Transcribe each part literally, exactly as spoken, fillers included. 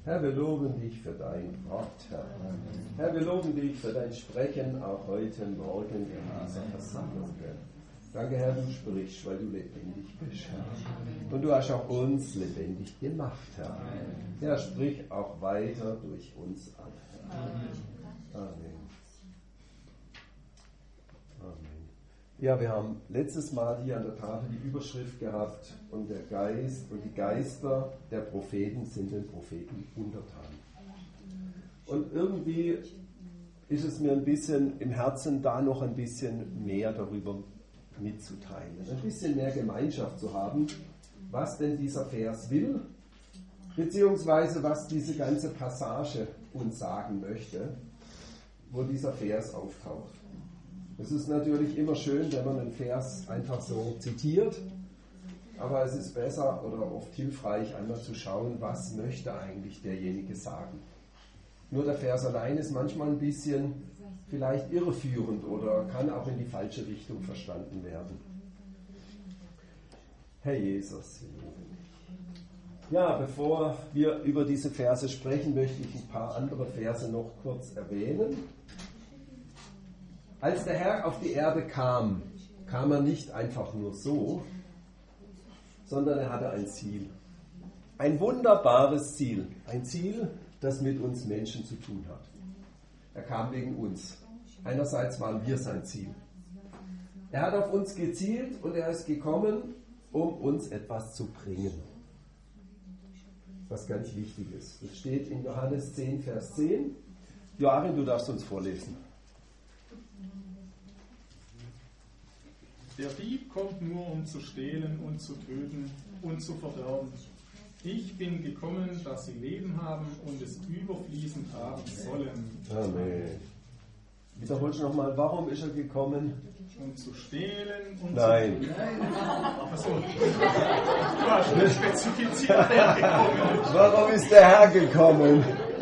Herr, wir loben dich für dein Wort, Herr. Herr, wir loben dich für dein Sprechen auch heute Morgen in dieser Versammlung, Herr. Danke, Herr, du sprichst, weil du lebendig bist, Herr. Und du hast auch uns lebendig gemacht, Herr. Herr, sprich auch weiter durch uns an, Herr. Amen. Amen. Ja, wir haben letztes Mal hier an der Tafel die Überschrift gehabt, und der Geist und die Geister der Propheten sind den Propheten untertan. Und irgendwie ist es mir ein bisschen im Herzen, da noch ein bisschen mehr darüber mitzuteilen, ein bisschen mehr Gemeinschaft zu haben, was denn dieser Vers will, beziehungsweise was diese ganze Passage uns sagen möchte, wo dieser Vers auftaucht. Es ist natürlich immer schön, wenn man einen Vers einfach so zitiert, aber es ist besser oder oft hilfreich, einmal zu schauen, was möchte eigentlich derjenige sagen. Nur der Vers allein ist manchmal ein bisschen vielleicht irreführend oder kann auch in die falsche Richtung verstanden werden. Herr Jesus, wir loben dich. Ja, bevor wir über diese Verse sprechen, möchte ich ein paar andere Verse noch kurz erwähnen. Als der Herr auf die Erde kam, kam er nicht einfach nur so, sondern er hatte ein Ziel. Ein wunderbares Ziel. Ein Ziel, das mit uns Menschen zu tun hat. Er kam wegen uns. Einerseits waren wir sein Ziel. Er hat auf uns gezielt und er ist gekommen, um uns etwas zu bringen. Was ganz wichtig ist. Das steht in Johannes zehn, Vers zehn. Joachim, du darfst uns vorlesen. Der Dieb kommt nur, um zu stehlen und zu töten und zu verderben. Ich bin gekommen, dass sie Leben haben und es überfließend haben sollen. Amen. Wiederholst du nochmal, warum ist er gekommen? Um zu stehlen und Nein. zu töten. Achso. Du hast nicht spezifiziert, wer gekommen ist. Warum ist der Herr gekommen?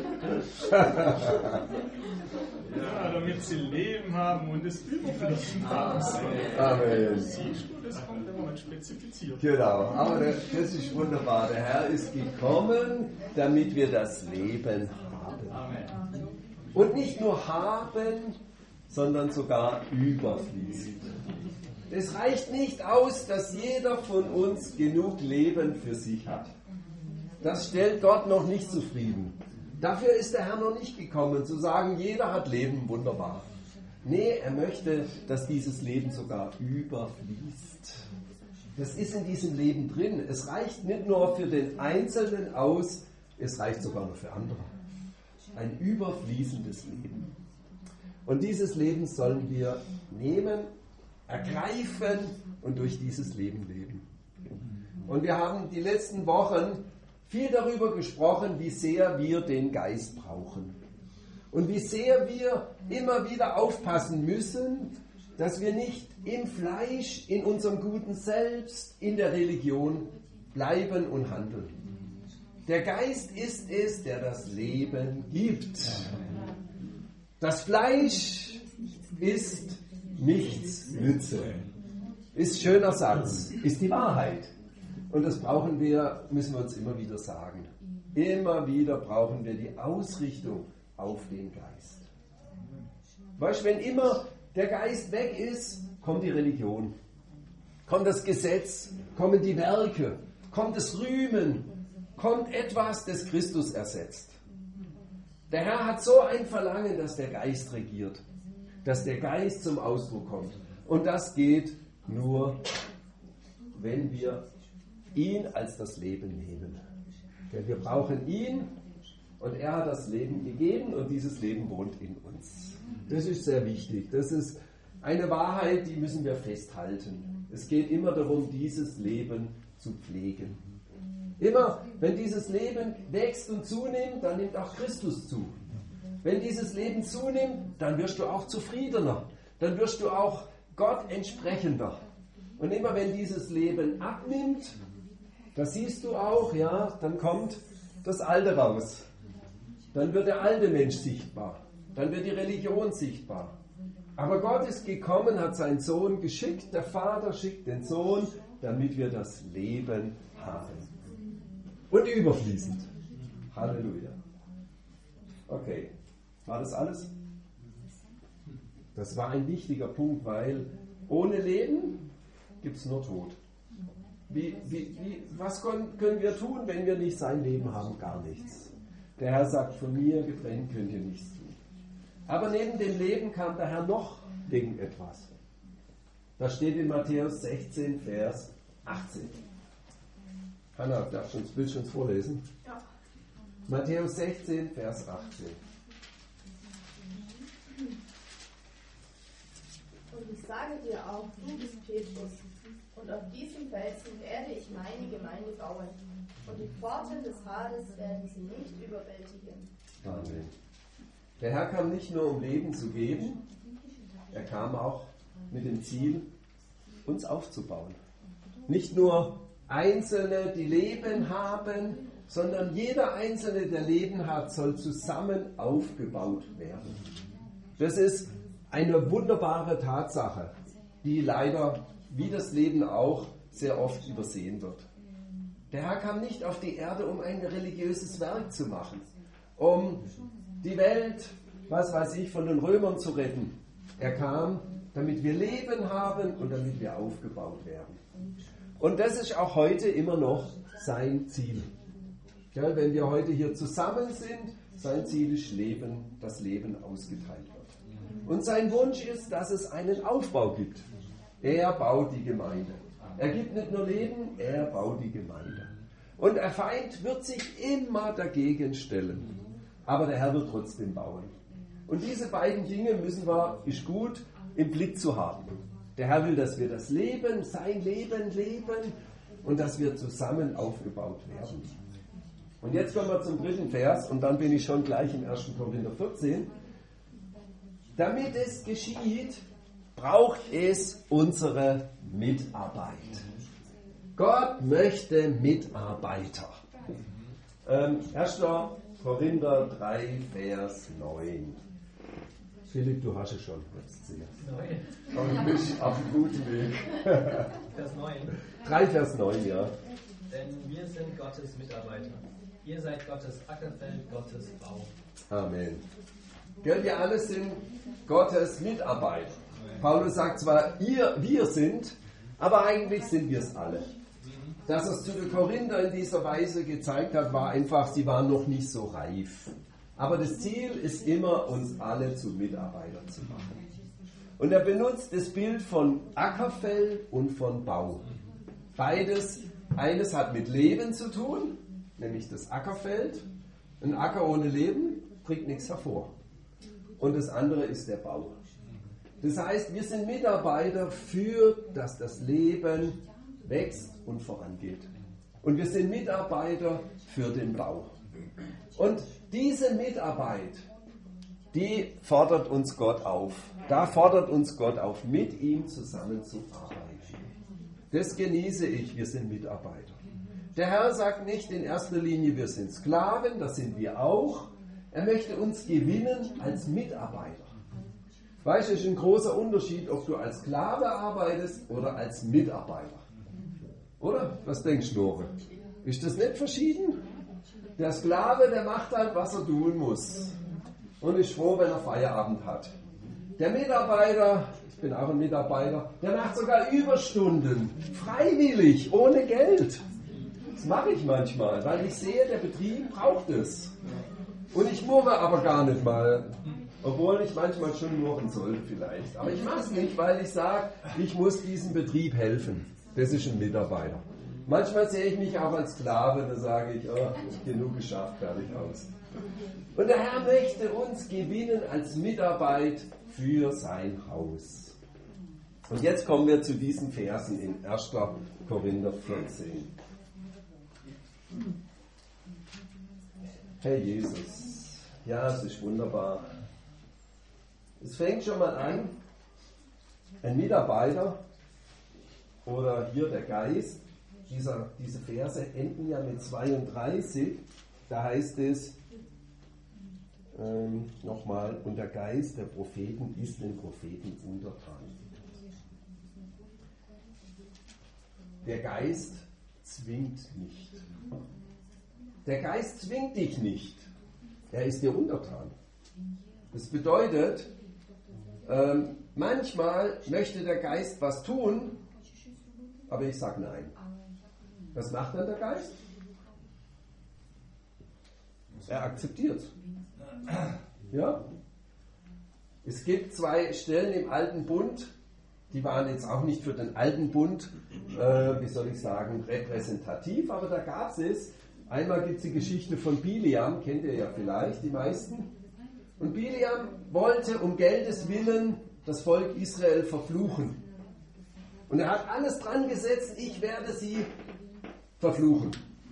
Ja, damit sie Leben haben und es überfließend haben sollen. Amen. Siehst du, das kommt immer nicht spezifiziert. Genau, aber das ist wunderbar. Der Herr ist gekommen, damit wir das Leben haben. Amen. Und nicht nur haben, sondern sogar überfließend. Es reicht nicht aus, dass jeder von uns genug Leben für sich hat. Das stellt Gott noch nicht zufrieden. Dafür ist der Herr noch nicht gekommen, zu sagen, jeder hat Leben, wunderbar. Nee, er möchte, dass dieses Leben sogar überfließt. Das ist in diesem Leben drin. Es reicht nicht nur für den Einzelnen aus, es reicht sogar noch für andere. Ein überfließendes Leben. Und dieses Leben sollen wir nehmen, ergreifen und durch dieses Leben leben. Und wir haben die letzten Wochen viel darüber gesprochen, wie sehr wir den Geist brauchen. Und wie sehr wir immer wieder aufpassen müssen, dass wir nicht im Fleisch, in unserem guten Selbst, in der Religion bleiben und handeln. Der Geist ist es, der das Leben gibt. Das Fleisch ist nichts Nütze. Ist schöner Satz, ist die Wahrheit. Und das brauchen wir, müssen wir uns immer wieder sagen. Immer wieder brauchen wir die Ausrichtung auf den Geist. Weißt du, wenn immer der Geist weg ist, kommt die Religion, kommt das Gesetz, kommen die Werke, kommt das Rühmen, kommt etwas, das Christus ersetzt. Der Herr hat so ein Verlangen, dass der Geist regiert, dass der Geist zum Ausdruck kommt. Und das geht nur, wenn wir ihn als das Leben nehmen. Denn wir brauchen ihn und er hat das Leben gegeben und dieses Leben wohnt in uns. Das ist sehr wichtig. Das ist eine Wahrheit, die müssen wir festhalten. Es geht immer darum, dieses Leben zu pflegen. Immer, wenn dieses Leben wächst und zunimmt, dann nimmt auch Christus zu. Wenn dieses Leben zunimmt, dann wirst du auch zufriedener. Dann wirst du auch Gott entsprechender. Und immer wenn dieses Leben abnimmt, das siehst du auch, ja, dann kommt das Alte raus. Dann wird der alte Mensch sichtbar. Dann wird die Religion sichtbar. Aber Gott ist gekommen, hat seinen Sohn geschickt. Der Vater schickt den Sohn, damit wir das Leben haben. Und überfließend. Halleluja. Okay, war das alles? Das war ein wichtiger Punkt, weil ohne Leben gibt es nur Tod. Wie, wie, wie, was können wir tun, wenn wir nicht sein Leben haben? Gar nichts. Der Herr sagt, von mir getrennt könnt ihr nichts tun. Aber neben dem Leben kam der Herr noch irgendetwas. Das steht in Matthäus sechzehn, Vers achtzehn. Hanna, darfst du uns, willst du uns vorlesen? Ja. Matthäus sechzehn, Vers achtzehn. Und ich sage dir auch, du bist Petrus, und auf diesem Felsen werde ich meine Gemeinde bauen, und die Pforten des Hades werden sie nicht überwältigen. Amen. Der Herr kam nicht nur, um Leben zu geben, er kam auch mit dem Ziel, uns aufzubauen. Nicht nur Einzelne, die Leben haben, sondern jeder Einzelne, der Leben hat, soll zusammen aufgebaut werden. Das ist eine wunderbare Tatsache, die leider, wie das Leben auch, sehr oft übersehen wird. Der Herr kam nicht auf die Erde, um ein religiöses Werk zu machen, um die Welt, was weiß ich, von den Römern zu retten. Er kam, damit wir Leben haben und damit wir aufgebaut werden. Und das ist auch heute immer noch sein Ziel. Ja, wenn wir heute hier zusammen sind, sein Ziel ist Leben, dass Leben ausgeteilt wird. Und sein Wunsch ist, dass es einen Aufbau gibt. Er baut die Gemeinde. Er gibt nicht nur Leben, er baut die Gemeinde. Und der Feind wird sich immer dagegen stellen. Aber der Herr wird trotzdem bauen. Und diese beiden Dinge müssen wir, ist gut, im Blick zu haben. Der Herr will, dass wir das Leben, sein Leben leben und dass wir zusammen aufgebaut werden. Und jetzt kommen wir zum dritten Vers und dann bin ich schon gleich im ersten Korinther vierzehn. Damit es geschieht, braucht es unsere Mitarbeit. Gott möchte Mitarbeiter. Ähm, erster Korinther drei, Vers neun. Philipp, du hast es schon. neun. Aber du bist auf einem guten Weg. Vers neun. drei, Vers neun, ja. Denn wir sind Gottes Mitarbeiter. Ihr seid Gottes Ackerfeld, Gottes Bau. Amen. Gell, wir alle sind Gottes Mitarbeiter. Paulus sagt zwar, ihr, wir sind, aber eigentlich sind wir es alle. Dass er es zu den Korinther in dieser Weise gezeigt hat, war einfach, sie waren noch nicht so reif. Aber das Ziel ist immer, uns alle zu Mitarbeitern zu machen. Und er benutzt das Bild von Ackerfeld und von Bau. Beides, eines hat mit Leben zu tun, nämlich das Ackerfeld. Ein Acker ohne Leben bringt nichts hervor. Und das andere ist der Bau. Das heißt, wir sind Mitarbeiter für, dass das Leben wächst und vorangeht. Und wir sind Mitarbeiter für den Bau. Und diese Mitarbeit, die fordert uns Gott auf. Da fordert uns Gott auf, mit ihm zusammenzuarbeiten. Das genieße ich, wir sind Mitarbeiter. Der Herr sagt nicht in erster Linie, wir sind Sklaven, das sind wir auch. Er möchte uns gewinnen als Mitarbeiter. Weißt du, es ist ein großer Unterschied, ob du als Sklave arbeitest oder als Mitarbeiter. Oder? Was denkst du, Nore? Ist das nicht verschieden? Der Sklave, der macht halt, was er tun muss. Und ist froh, wenn er Feierabend hat. Der Mitarbeiter, ich bin auch ein Mitarbeiter, der macht sogar Überstunden. Freiwillig, ohne Geld. Das mache ich manchmal, weil ich sehe, der Betrieb braucht es. Und ich murre aber gar nicht mal. Obwohl ich manchmal schon murren sollte vielleicht. Aber ich mache es nicht, weil ich sage, ich muss diesem Betrieb helfen. Das ist ein Mitarbeiter. Manchmal sehe ich mich auch als Sklave, da sage ich, oh, genug geschafft, fertig aus. Und der Herr möchte uns gewinnen als Mitarbeit für sein Haus. Und jetzt kommen wir zu diesen Versen in erster Korinther vierzehn. Herr Jesus, ja, es ist wunderbar. Es fängt schon mal an, ein Mitarbeiter oder hier der Geist, dieser, diese Verse enden ja mit zweiunddreißig, da heißt es ähm, nochmal, und der Geist der Propheten ist den Propheten untertan. Der Geist zwingt nicht. Der Geist zwingt dich nicht. Er ist dir untertan. Das bedeutet, ähm, manchmal möchte der Geist was tun, aber ich sage nein. Was macht dann der Geist? Er akzeptiert. Ja? Es gibt zwei Stellen im Alten Bund, die waren jetzt auch nicht für den Alten Bund, äh, wie soll ich sagen, repräsentativ, aber da gab es, einmal gibt es die Geschichte von Biliam, kennt ihr ja vielleicht, die meisten. Und Biliam wollte um Geldes willen das Volk Israel verfluchen. Und er hat alles dran gesetzt, ich werde sie verfluchen.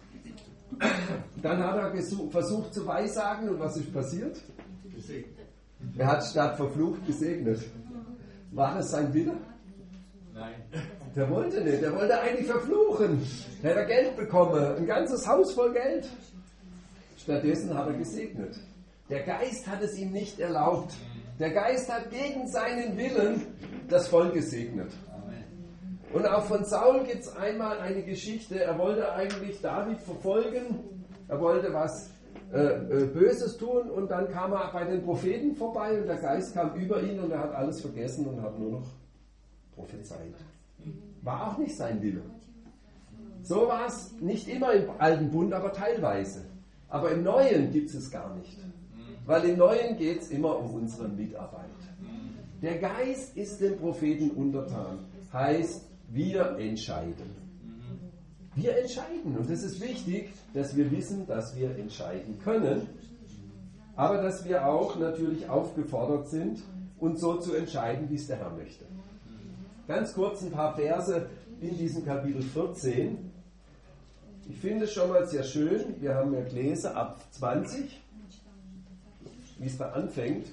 Dann hat er gesucht, versucht zu weissagen und was ist passiert? Gesegnet. Er hat statt verflucht gesegnet. War das sein Wille? Nein. Der wollte nicht, der wollte eigentlich verfluchen. Er hat Geld bekommen, ein ganzes Haus voll Geld. Stattdessen hat er gesegnet. Der Geist hat es ihm nicht erlaubt. Der Geist hat gegen seinen Willen das Volk gesegnet. Und auch von Saul gibt es einmal eine Geschichte, er wollte eigentlich David verfolgen, er wollte was äh, äh, Böses tun und dann kam er bei den Propheten vorbei und der Geist kam über ihn und er hat alles vergessen und hat nur noch prophezeit. War auch nicht sein Wille. So war es nicht immer im Alten Bund, aber teilweise. Aber im Neuen gibt es es gar nicht. Weil im Neuen geht es immer um unsere Mitarbeit. Der Geist ist dem Propheten untertan. Heißt, wir entscheiden. Wir entscheiden. Und es ist wichtig, dass wir wissen, dass wir entscheiden können. Aber dass wir auch natürlich aufgefordert sind, uns so zu entscheiden, wie es der Herr möchte. Ganz kurz ein paar Verse in diesem Kapitel vierzehn. Ich finde es schon mal sehr schön. Wir haben ja gelesen ab zwanzig, wie es da anfängt.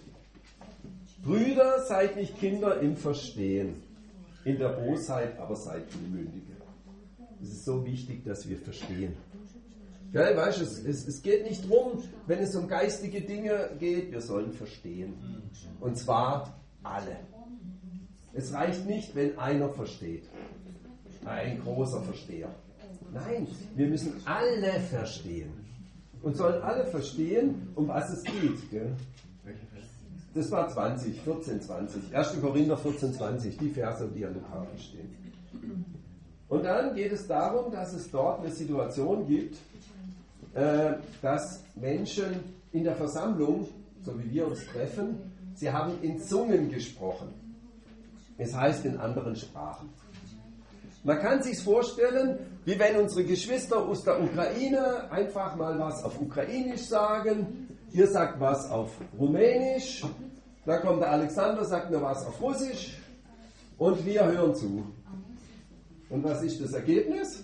Brüder, seid nicht Kinder im Verstehen. In der Bosheit aber seid Unmündige. Es ist so wichtig, dass wir verstehen. Gell, weißt, es, es, es geht nicht darum, wenn es um geistige Dinge geht, wir sollen verstehen. Und zwar alle. Es reicht nicht, wenn einer versteht. Ein großer Versteher. Nein, wir müssen alle verstehen. Und sollen alle verstehen, um was es geht. Gell? Das war zwanzig, vierzehn, zwanzig. erster Korinther vierzehn, zwanzig, die Verse, die an der Tafel stehen. Und dann geht es darum, dass es dort eine Situation gibt, äh, dass Menschen in der Versammlung, so wie wir uns treffen, sie haben in Zungen gesprochen. Es heißt in anderen Sprachen. Man kann sich vorstellen, wie wenn unsere Geschwister aus der Ukraine einfach mal was auf Ukrainisch sagen. Ihr sagt was auf Rumänisch, dann kommt der Alexander, sagt mir was auf Russisch und wir hören zu. Und was ist das Ergebnis?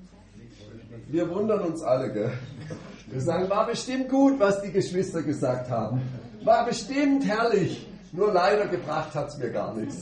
Wir wundern uns alle, gell? Wir sagen, war bestimmt gut, was die Geschwister gesagt haben. War bestimmt herrlich, nur leider gebracht hat es mir gar nichts.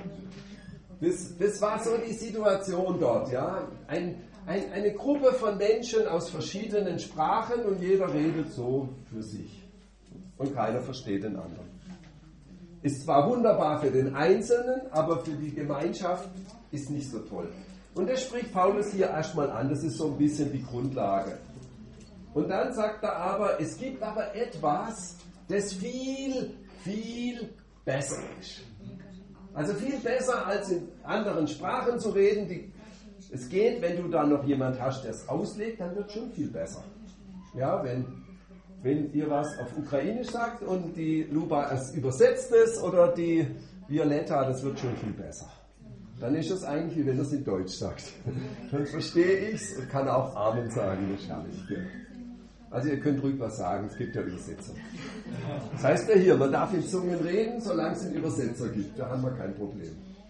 Das, das war so die Situation dort, ja. Ein, ein, eine Gruppe von Menschen aus verschiedenen Sprachen und jeder redet so für sich. Und keiner versteht den anderen. Ist zwar wunderbar für den Einzelnen, aber für die Gemeinschaft ist nicht so toll. Und das spricht Paulus hier erstmal an, das ist so ein bisschen die Grundlage. Und dann sagt er aber, es gibt aber etwas, das viel, viel besser ist. Also viel besser als in anderen Sprachen zu reden. Die, es geht, wenn du da noch jemand hast, der es auslegt, dann wird es schon viel besser. Ja, wenn, wenn ihr was auf Ukrainisch sagt und die Luba es übersetzt es oder die Violetta, das wird schon viel besser. Dann ist es eigentlich, wie wenn er es in Deutsch sagt. Dann verstehe ich es und kann auch Amen sagen, wahrscheinlich. Also ihr könnt ruhig was sagen, es gibt ja Übersetzer. Das heißt ja hier, man darf in Zungen reden, solange es einen Übersetzer gibt. Da haben wir kein Problem.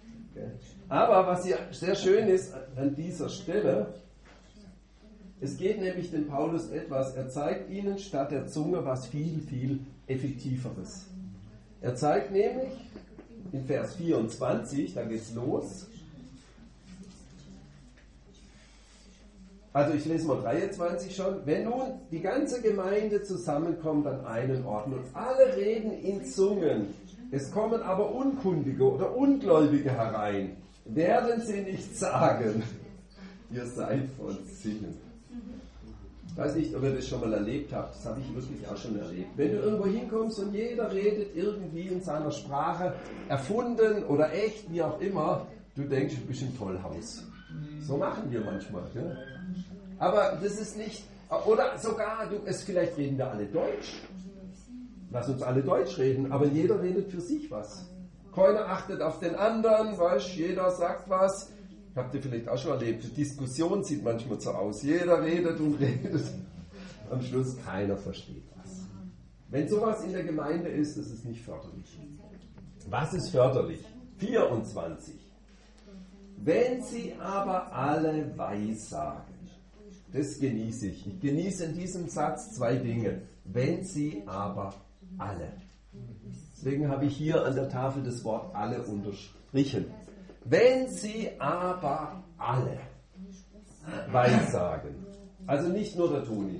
Aber was hier sehr schön ist an dieser Stelle, es geht nämlich dem Paulus etwas, er zeigt ihnen statt der Zunge was viel, viel Effektiveres. Er zeigt nämlich in Vers vierundzwanzig, da geht's los. Also ich lese mal dreiundzwanzig schon. Wenn nun die ganze Gemeinde zusammenkommt an einen Ort und alle reden in Zungen, es kommen aber Unkundige oder Ungläubige herein, werden sie nicht sagen, ihr seid von Sinnen. Ich weiß nicht, ob ihr das schon mal erlebt habt, das habe ich wirklich auch schon erlebt. Wenn du irgendwo hinkommst und jeder redet irgendwie in seiner Sprache, erfunden oder echt, wie auch immer, du denkst, du bist im Tollhaus. So machen wir manchmal. Gell? Aber das ist nicht, oder sogar, du, es, vielleicht reden wir alle Deutsch. Lass uns alle Deutsch reden, aber jeder redet für sich was. Keiner achtet auf den anderen, weißt, jeder sagt was. Habt ihr vielleicht auch schon erlebt, die Diskussion sieht manchmal so aus. Jeder redet und redet. Am Schluss keiner versteht was. Wenn sowas in der Gemeinde ist, ist es nicht förderlich. Was ist förderlich? vierundzwanzig. Wenn sie aber alle weissagen, das genieße ich. Ich genieße in diesem Satz zwei Dinge. Wenn sie aber alle. Deswegen habe ich hier an der Tafel das Wort alle unterstrichen. Wenn sie aber alle weissagen, also nicht nur der Toni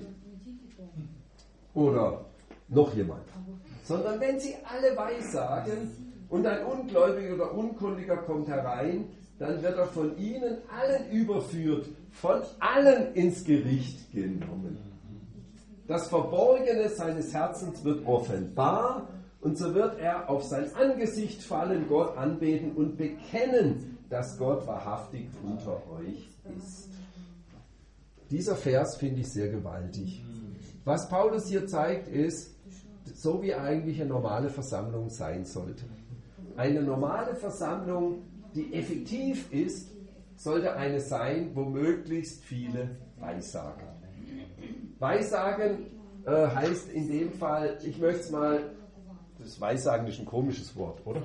oder noch jemand, sondern wenn sie alle weissagen und ein Ungläubiger oder Unkundiger kommt herein, dann wird er von ihnen allen überführt, von allen ins Gericht genommen. Das Verborgene seines Herzens wird offenbar, und so wird er auf sein Angesicht fallen, Gott anbeten und bekennen, dass Gott wahrhaftig unter euch ist. Dieser Vers finde ich sehr gewaltig. Was Paulus hier zeigt, ist, so wie eigentlich eine normale Versammlung sein sollte. Eine normale Versammlung, die effektiv ist, sollte eine sein, wo möglichst viele weissagen. Weissagen äh, heißt in dem Fall, ich möchte es mal, das Weissagen ist ein komisches Wort, oder?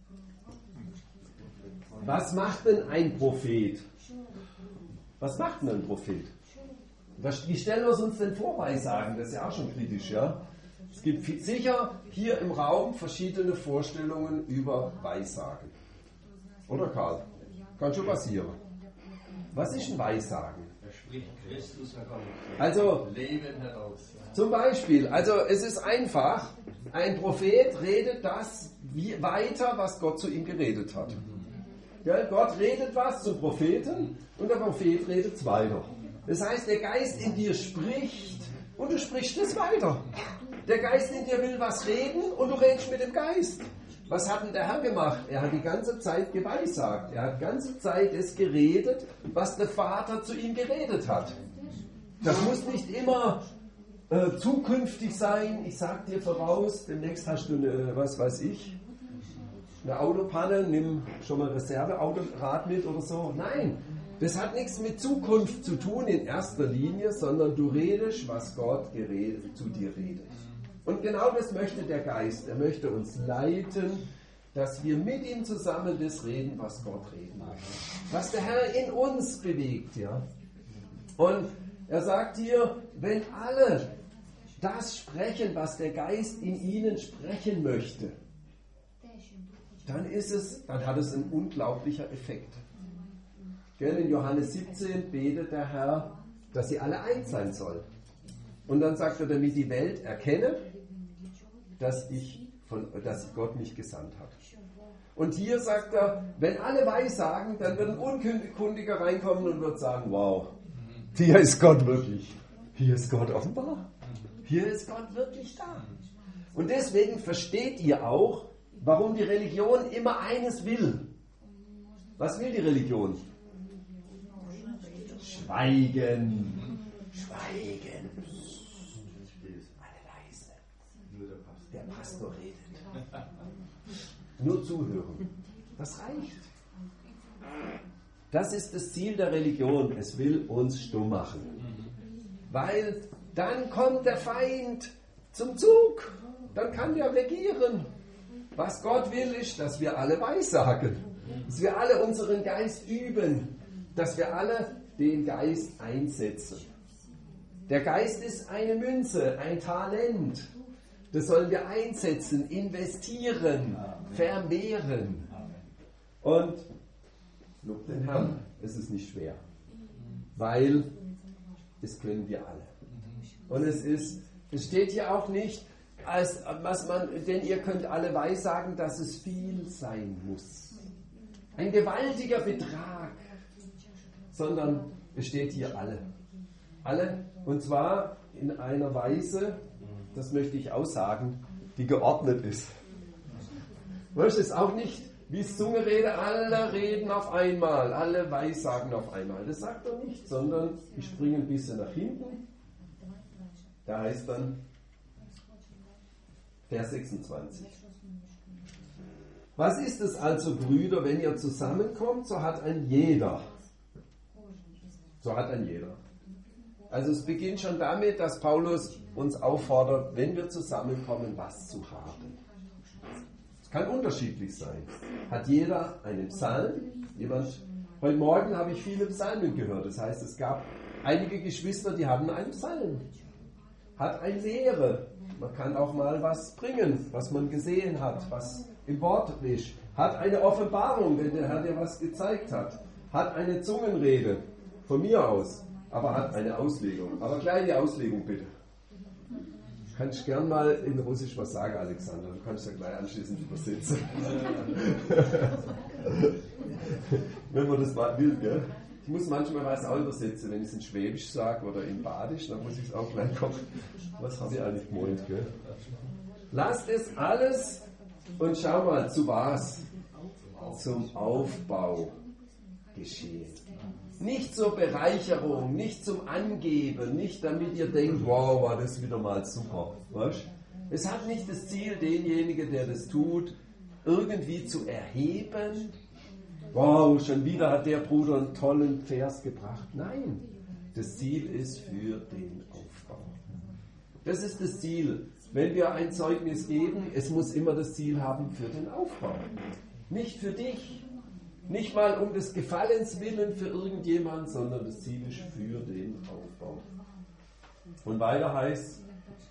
Was macht denn ein Prophet? Was macht denn ein Prophet? Wie stellen wir es uns denn vor, Weissagen? Das ist ja auch schon kritisch, ja? Es gibt sicher hier im Raum verschiedene Vorstellungen über Weissagen. Oder Karl? Kann schon passieren. Was ist ein Weissagen? Er spricht Christus heraus. Also, Leben heraus. Zum Beispiel, also es ist einfach, ein Prophet redet das wie weiter, was Gott zu ihm geredet hat. Ja, Gott redet was zum Propheten und der Prophet redet es weiter. Das heißt, der Geist in dir spricht und du sprichst es weiter. Der Geist in dir will was reden und du redest mit dem Geist. Was hat denn der Herr gemacht? Er hat die ganze Zeit geweissagt. Er hat die ganze Zeit es geredet, was der Vater zu ihm geredet hat. Das muss nicht immer äh, zukünftig sein. Ich sag dir voraus, demnächst hast du eine, was weiß ich, eine Autopanne, nimm schon mal Reserveautorad mit oder so. Nein, das hat nichts mit Zukunft zu tun in erster Linie, sondern du redest, was Gott geredet, zu dir redet. Und genau das möchte der Geist. Er möchte uns leiten, dass wir mit ihm zusammen das reden, was Gott reden möchte. Was der Herr in uns bewegt. Ja? Und er sagt hier, wenn alle das sprechen, was der Geist in ihnen sprechen möchte, dann ist es, dann hat es einen unglaublichen Effekt. In Johannes siebzehn betet der Herr, dass sie alle eins sein sollen. Und dann sagt er, damit die Welt erkenne, dass, ich von, dass Gott mich gesandt hat. Und hier sagt er, wenn alle weissagen, dann wird ein Unkundiger reinkommen und wird sagen, wow, hier ist Gott wirklich. Hier ist Gott offenbar. Hier ist Gott wirklich da. Und deswegen versteht ihr auch, warum die Religion immer eines will. Was will die Religion? Schweigen. Schweigen. Alle leise. Der Pastor redet. Nur zuhören. Das reicht. Das ist das Ziel der Religion. Es will uns stumm machen. Weil dann kommt der Feind zum Zug. Dann kann der regieren. Was Gott will, ist, dass wir alle weissagen. Dass wir alle unseren Geist üben. Dass wir alle den Geist einsetzen. Der Geist ist eine Münze, ein Talent. Das sollen wir einsetzen, investieren, vermehren. Und, lob den Herrn, es ist nicht schwer. Weil das können wir alle. Und es ist, es steht hier auch nicht, als was man, denn ihr könnt alle weissagen, dass es viel sein muss. Ein gewaltiger Betrag. Sondern es steht hier alle. Alle, Und zwar in einer Weise, das möchte ich aussagen, die geordnet ist. Weißt du, es ist auch nicht wie Zungenrede, alle reden auf einmal, alle Weissagen auf einmal. Das sagt er nicht, sondern ich springe ein bisschen nach hinten. Da heißt dann Vers sechsundzwanzig. Was ist es also, Brüder, wenn ihr zusammenkommt, so hat ein jeder. So hat ein jeder. Also es beginnt schon damit, dass Paulus uns auffordert, wenn wir zusammenkommen, was zu haben. Es kann unterschiedlich sein. Hat jeder einen Psalm? Jemand, heute Morgen habe ich viele Psalmen gehört. Das heißt, es gab einige Geschwister, die hatten einen Psalm. Hat eine Lehre. Man kann auch mal was bringen, was man gesehen hat, was im Wort ist. Hat eine Offenbarung, wenn der Herr dir was gezeigt hat. Hat eine Zungenrede, von mir aus, aber hat eine Auslegung. Aber gleich die Auslegung bitte. Du kannst gern mal in Russisch was sagen, Alexander. Du kannst ja gleich anschließend übersetzen. Wenn man das mal will, gell? Ich muss manchmal was auch übersetzen, wenn ich es in Schwäbisch sage oder in Badisch, dann muss ich es auch gleich gucken. Was habe ich eigentlich gemeint, gell? Lasst es alles und schau mal, zu was? Zum Aufbau geschehen. Nicht zur Bereicherung, nicht zum Angeben, nicht damit ihr denkt, wow, war das wieder mal super. Weißt? Es hat nicht das Ziel, denjenigen, der das tut, irgendwie zu erheben. Wow, schon wieder hat der Bruder einen tollen Vers gebracht. Nein, das Ziel ist für den Aufbau. Das ist das Ziel. Wenn wir ein Zeugnis geben, es muss immer das Ziel haben für den Aufbau. Nicht für dich. Nicht mal um des Gefallens willen für irgendjemand, sondern das Ziel ist für den Aufbau. Und weiter heißt,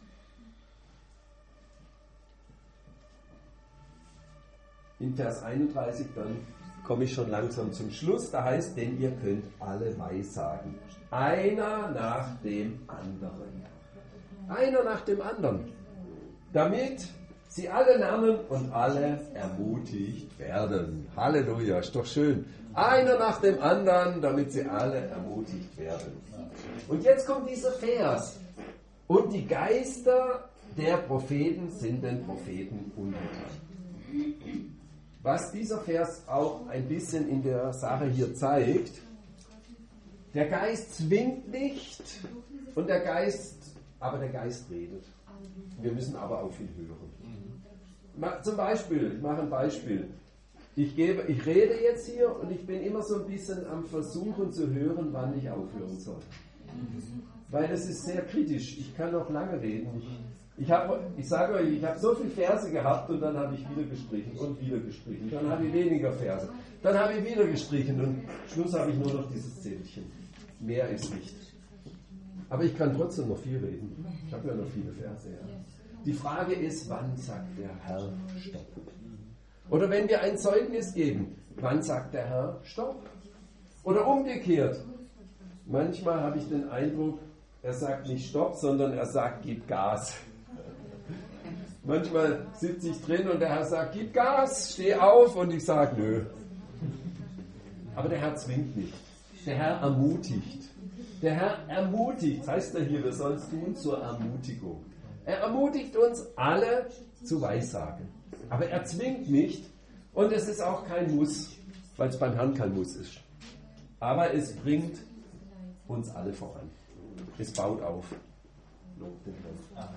in Vers einunddreißig, dann komme ich schon langsam zum Schluss, da heißt, denn ihr könnt alle weissagen. Einer nach dem anderen. Einer nach dem anderen. Damit sie alle lernen und alle ermutigt werden. Halleluja, ist doch schön. Einer nach dem anderen, damit sie alle ermutigt werden. Und jetzt kommt dieser Vers. Und die Geister der Propheten sind den Propheten untertan. Was dieser Vers auch ein bisschen in der Sache hier zeigt, der Geist zwingt nicht, und der Geist, aber der Geist redet. Wir müssen aber auf ihn hören. Zum Beispiel, ich mache ein Beispiel. Ich, gebe, ich rede jetzt hier und ich bin immer so ein bisschen am Versuchen zu hören, wann ich aufhören soll. Weil es ist sehr kritisch. Ich kann noch lange reden. Ich, ich, hab, ich sage euch, ich habe so viele Verse gehabt und dann habe ich wieder gestrichen und wieder gestrichen. Dann habe ich weniger Verse. Dann habe ich wieder gestrichen und am Schluss habe ich nur noch dieses Zettelchen. Mehr ist nicht. Aber ich kann trotzdem noch viel reden. Ich habe ja noch viele Verse. Ja. Die Frage ist, wann sagt der Herr Stopp? Oder wenn wir ein Zeugnis geben, wann sagt der Herr Stopp? Oder umgekehrt. Manchmal habe ich den Eindruck, er sagt nicht Stopp, sondern er sagt, gib Gas. Manchmal sitze ich drin und der Herr sagt, gib Gas, steh auf, und ich sage, nö. Aber der Herr zwingt nicht. Der Herr ermutigt. Der Herr ermutigt, heißt er hier, wir sollen es tun zur Ermutigung. Er ermutigt uns alle zu Weissagen. Aber er zwingt nicht, und es ist auch kein Muss, weil es beim Herrn kein Muss ist. Aber es bringt uns alle voran. Es baut auf. Lob den Herrn.